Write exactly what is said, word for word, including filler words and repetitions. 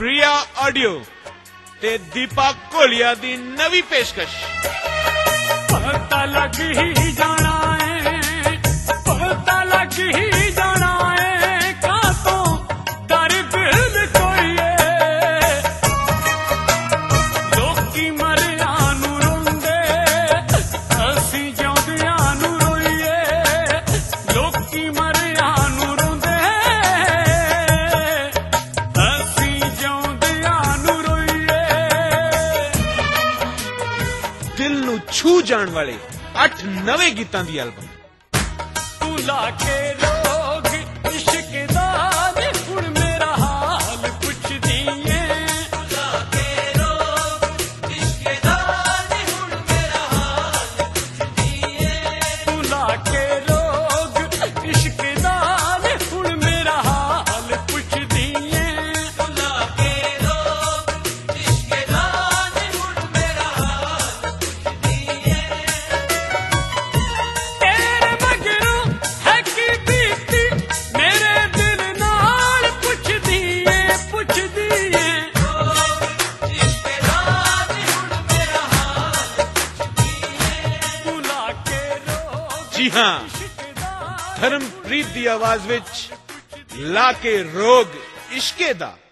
प्रिया audio ते दीपा कोलिया दी नवी पेशकश। पता लग ही जाना है, पता लग ही जाना है, का तो दर दिल कोई है। लोकी मरिया नू रोंदे, असी जिउंदिया नू रोईए। लोकी मरिया नू रोंदे, असी जिउंदिया नू रोईए। दिल नू छू जाण वाले अठ नवे गीतां दी एल्बम। तू लाके रोग इश्क दा नी हुण मेरा हाल पुछदी ऐ। तू लाके रोग इश्क दा नी हुण मेरा हाल पुछदी ऐ। तू लाके रोग इश्क दा नी हुण मेरा हाल पुछदी ऐ। तू लाके रोग इश्क दा नी हुण मेरा हाल पुछदी ऐ। तेरे मगरू है की बीती मेरे दिल नाल पुछदी ऐ, पुछदी ऐ। इश्क दा नी हुण मेरा हाल पुछदी ऐ। तू लाके रोग जी हां, इश्क दा धर्मप्रीत दी आवाज विच लाके रोग इश्के दा।